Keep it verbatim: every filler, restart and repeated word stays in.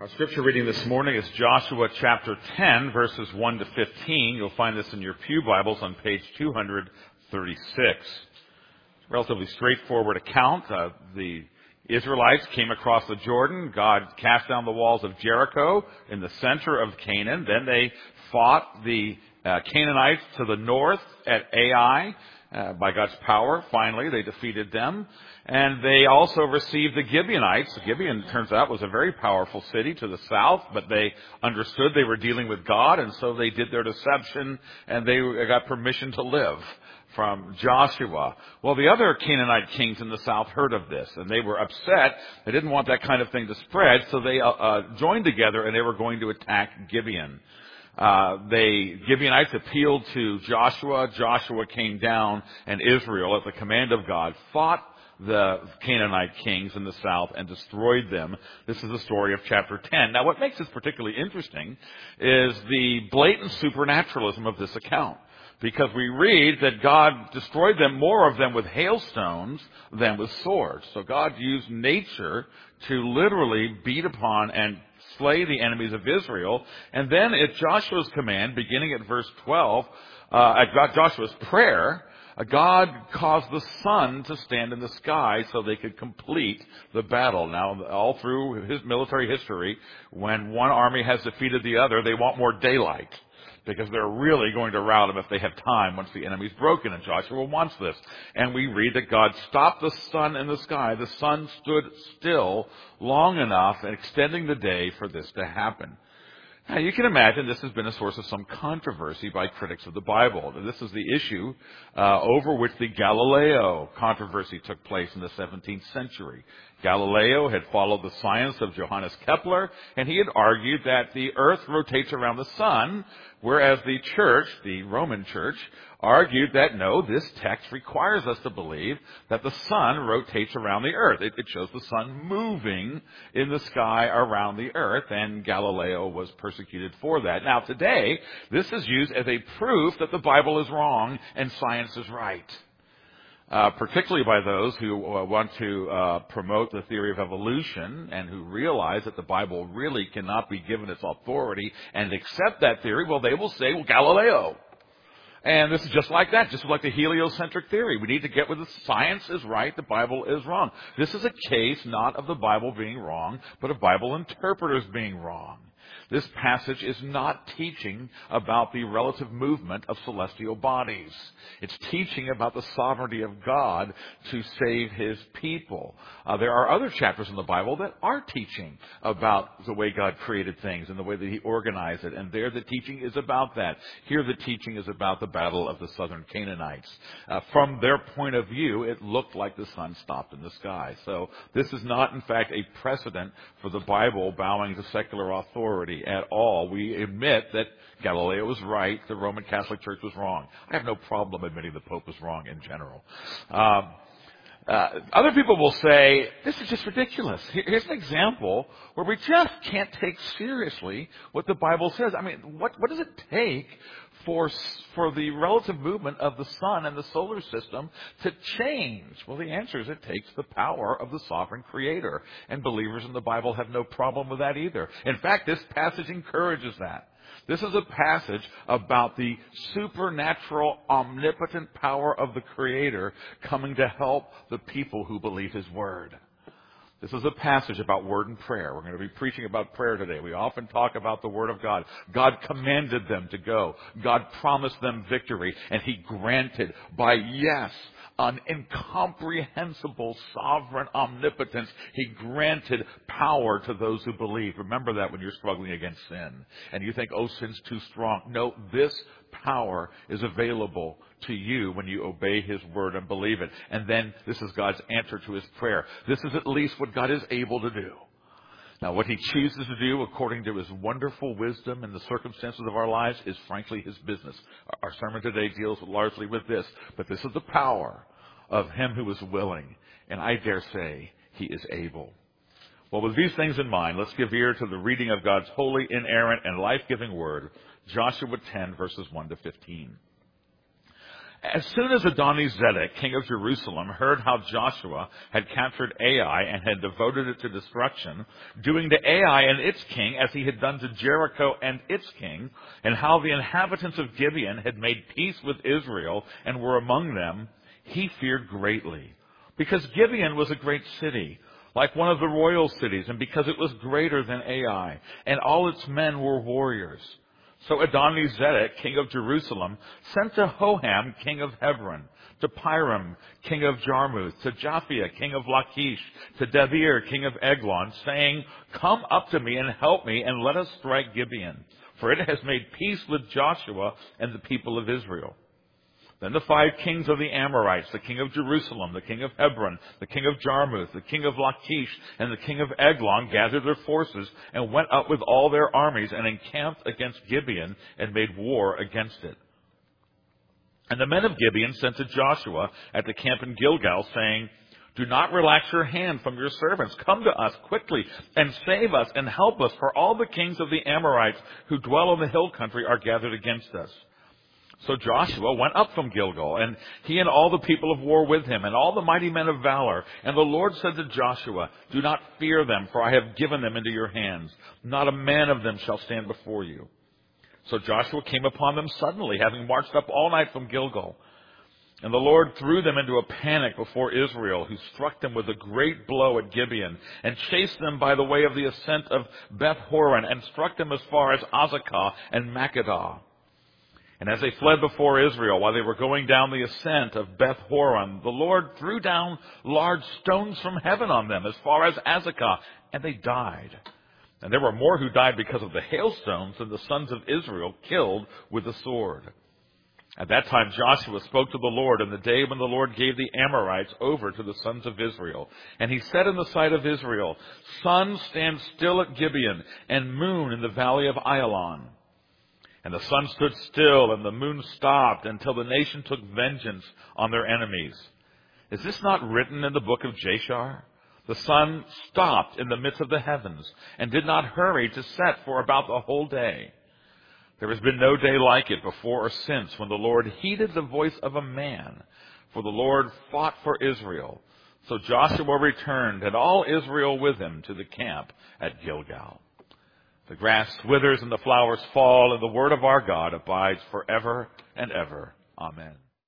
Our scripture reading this morning is Joshua chapter ten, verses one to fifteen. You'll find this in your pew Bibles on page two thirty-six. Relatively straightforward account. Uh, the Israelites came across the Jordan. God cast down the walls of Jericho in the center of Canaan. Then they fought the uh, Canaanites to the north at Ai. Uh, by God's power, finally, they defeated them. And they also received the Gibeonites. Gibeon, turns out, was a very powerful city to the south, but they understood they were dealing with God, and so they did their deception, and they got permission to live from Joshua. Well, the other Canaanite kings in the south heard of this, and they were upset. They didn't want that kind of thing to spread, so they uh, uh, joined together, and they were going to attack Gibeon. Uh, they, Gibeonites appealed to Joshua. Joshua came down, and Israel, at the command of God, fought the Canaanite kings in the south and destroyed them. This is the story of chapter ten. Now, what makes this particularly interesting is the blatant supernaturalism of this account. Because we read that God destroyed them, more of them with hailstones than with swords. So God used nature to literally beat upon and slay the enemies of Israel. And then at Joshua's command, beginning at verse twelve, uh, at Joshua's prayer, uh, God caused the sun to stand in the sky so they could complete the battle. Now, all through his military history, when one army has defeated the other, they want more daylight, because they're really going to rout them if they have time once the enemy's broken, and Joshua wants this. And we read that God stopped the sun in the sky. The sun stood still long enough, extending the day for this to happen. Now, you can imagine this has been a source of some controversy by critics of the Bible. This is the issue uh, over which the Galileo controversy took place in the seventeenth century. Galileo had followed the science of Johannes Kepler, and he had argued that the earth rotates around the sun, whereas the church, the Roman church, argued that no, this text requires us to believe that the sun rotates around the earth. It, it shows the sun moving in the sky around the earth, and Galileo was persecuted for that. Now, today, this is used as a proof that the Bible is wrong and science is right. Uh, particularly by those who uh, want to uh, promote the theory of evolution and who realize that the Bible really cannot be given its authority and accept that theory. Well, they will say, well, Galileo. And this is just like that, just like the heliocentric theory. We need to get with the science is right, the Bible is wrong. This is a case not of the Bible being wrong, but of Bible interpreters being wrong. This passage is not teaching about the relative movement of celestial bodies. It's teaching about the sovereignty of God to save his people. Uh, there are other chapters in the Bible that are teaching about the way God created things and the way that he organized it. And there the teaching is about that. Here the teaching is about the battle of the southern Canaanites. Uh, from their point of view, it looked like the sun stopped in the sky. So this is not, in fact, a precedent for the Bible bowing to secular authority at all. We admit that Galileo was right, the Roman Catholic Church was wrong. I have no problem admitting the Pope was wrong in general. Um, uh, other people will say, this is just ridiculous. Here, here's an example where we just can't take seriously what the Bible says. I mean, what, what does it take for, for the relative movement of the sun and the solar system to change? Well, the answer is it takes the power of the sovereign creator. And believers in the Bible have no problem with that either. In fact, this passage encourages that. This is a passage about the supernatural, omnipotent power of the Creator coming to help the people who believe his word. This is a passage about word and prayer. We're going to be preaching about prayer today. We often talk about the word of God. God commanded them to go. God promised them victory, and he granted by yes, an incomprehensible sovereign omnipotence. He granted power to those who believe. Remember that when you're struggling against sin and you think, oh, sin's too strong. No, this power is available to you when you obey his word and believe it. And then this is God's answer to his prayer. This is at least what God is able to do. Now, what he chooses to do according to his wonderful wisdom in the circumstances of our lives is frankly his business. Our sermon today deals largely with this, but this is the power of him who is willing, and I dare say he is able. Well, with these things in mind, let's give ear to the reading of God's holy, inerrant, and life-giving word, Joshua ten, verses one to fifteen. As soon as Adoni-Zedek, king of Jerusalem, heard how Joshua had captured Ai and had devoted it to destruction, doing to Ai and its king as he had done to Jericho and its king, and how the inhabitants of Gibeon had made peace with Israel and were among them, he feared greatly. Because Gibeon was a great city, like one of the royal cities, and because it was greater than Ai, and all its men were warriors. So Adoni-Zedek, king of Jerusalem, sent to Hoham, king of Hebron, to Piram, king of Jarmuth, to Japhia, king of Lachish, to Debir, king of Eglon, saying, "Come up to me and help me, and let us strike Gibeon, for it has made peace with Joshua and the people of Israel." Then the five kings of the Amorites, the king of Jerusalem, the king of Hebron, the king of Jarmuth, the king of Lachish, and the king of Eglon gathered their forces and went up with all their armies and encamped against Gibeon and made war against it. And the men of Gibeon sent to Joshua at the camp in Gilgal, saying, "Do not relax your hand from your servants. Come to us quickly and save us and help us, for all the kings of the Amorites who dwell in the hill country are gathered against us." So Joshua went up from Gilgal, and he and all the people of war with him, and all the mighty men of valor. And the Lord said to Joshua, "Do not fear them, for I have given them into your hands. Not a man of them shall stand before you." So Joshua came upon them suddenly, having marched up all night from Gilgal. And the Lord threw them into a panic before Israel, who struck them with a great blow at Gibeon, and chased them by the way of the ascent of Beth Horon, and struck them as far as Azekah and Makkedah. And as they fled before Israel, while they were going down the ascent of Beth Horon, the Lord threw down large stones from heaven on them as far as Azekah, and they died. And there were more who died because of the hailstones than the sons of Israel killed with the sword. At that time Joshua spoke to the Lord in the day when the Lord gave the Amorites over to the sons of Israel. And he said in the sight of Israel, "Sun, stand still at Gibeon, and moon in the valley of Ayalon." And the sun stood still, and the moon stopped, until the nation took vengeance on their enemies. Is this not written in the book of Jashar? The sun stopped in the midst of the heavens, and did not hurry to set for about the whole day. There has been no day like it before or since, when the Lord heeded the voice of a man, for the Lord fought for Israel. So Joshua returned, and all Israel with him, to the camp at Gilgal. The grass withers and the flowers fall, and the word of our God abides forever and ever. Amen.